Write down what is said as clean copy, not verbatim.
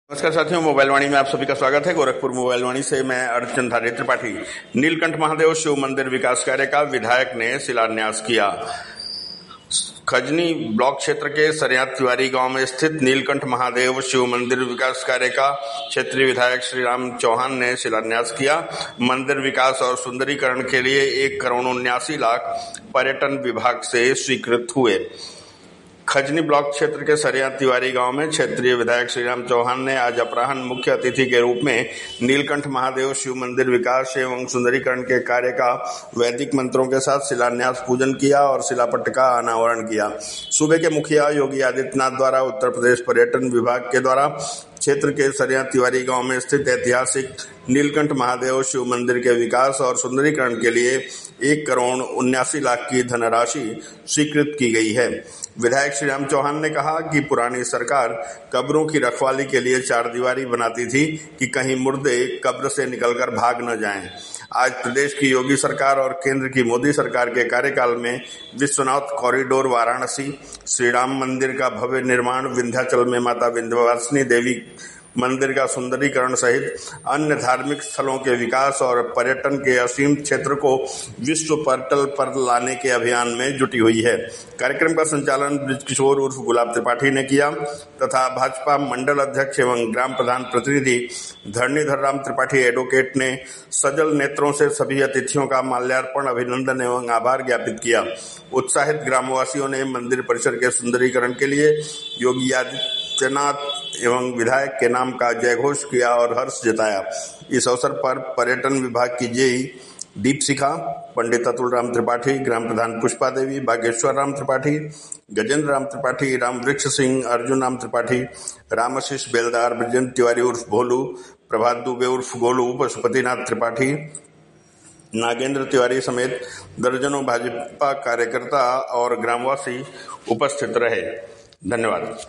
नमस्कार साथियों, मोबाइल वाणी में आप सभी का स्वागत है। गोरखपुर मोबाइल वाणी से मैं अर्चनधारी त्रिपाठी। नीलकंठ महादेव शिव मंदिर विकास कार्य का विधायक ने शिलान्यास किया। खजनी ब्लॉक क्षेत्र के सरियात तिवारी गांव में स्थित नीलकंठ महादेव शिव मंदिर विकास कार्य का क्षेत्रीय विधायक श्रीराम चौहान ने शिलान्यास किया। मंदिर विकास और सुंदरीकरण के लिए 1,79,00,000 पर्यटन विभाग से स्वीकृत हुए। खजनी ब्लॉक क्षेत्र के सरिया तिवारी गांव में क्षेत्रीय विधायक श्रीराम चौहान ने आज अपराह्न मुख्य अतिथि के रूप में नीलकंठ महादेव शिव मंदिर विकास एवं सुंदरीकरण के कार्य का वैदिक मंत्रों के साथ शिलान्यास पूजन किया और शिलापट्ट का अनावरण किया। सूबे के मुखिया योगी आदित्यनाथ द्वारा उत्तर प्रदेश पर्यटन विभाग के द्वारा क्षेत्र के सरिया तिवारी गांव में स्थित ऐतिहासिक नीलकंठ महादेव शिव मंदिर के विकास और सुंदरीकरण के लिए 1,79,00,000 की धनराशि स्वीकृत की गई है। विधायक श्रीराम चौहान ने कहा कि पुरानी सरकार कब्रों की रखवाली के लिए चारदीवारी बनाती थी कि कहीं मुर्दे कब्र से निकलकर भाग न जाएं। आज प्रदेश की योगी सरकार और केंद्र की मोदी सरकार के कार्यकाल में विश्वनाथ कॉरिडोर, वाराणसी, श्री राम मंदिर का भव्य निर्माण, विंध्याचल में माता विंध्यवासिनी देवी मंदिर का सुंदरीकरण सहित अन्य धार्मिक स्थलों के विकास और पर्यटन के असीम क्षेत्र को विश्व पटल पर लाने के अभियान में जुटी हुई है। कार्यक्रम का संचालन बृजकिशोर उर्फ गुलाब त्रिपाठी ने किया तथा भाजपा मंडल अध्यक्ष एवं ग्राम प्रधान प्रतिनिधि धरणीधर राम त्रिपाठी एडवोकेट ने सजल नेत्रों से सभी अतिथियों का माल्यार्पण, अभिनंदन एवं आभार ज्ञापित किया। उत्साहित ग्रामवासियों ने मंदिर परिसर के सुंदरीकरण के लिए योगी आदित्यनाथ एवं विधायक के नाम का जयघोष किया और हर्ष जताया। इस अवसर पर पर्यटन विभाग की जेई दीपशिखा, पंडित अतुल राम त्रिपाठी, ग्राम प्रधान पुष्पा देवी, बागेश्वर राम त्रिपाठी, गजेंद्र राम त्रिपाठी, राम वृक्ष सिंह, अर्जुन राम त्रिपाठी, रामाशीष बेलदार, ब्रजेंद्र तिवारी उर्फ भोलू, प्रभात दुबे उर्फ गोलू, पशुपतिनाथ त्रिपाठी, नागेंद्र तिवारी समेत दर्जनों भाजपा कार्यकर्ता और ग्रामवासी उपस्थित रहे। धन्यवाद।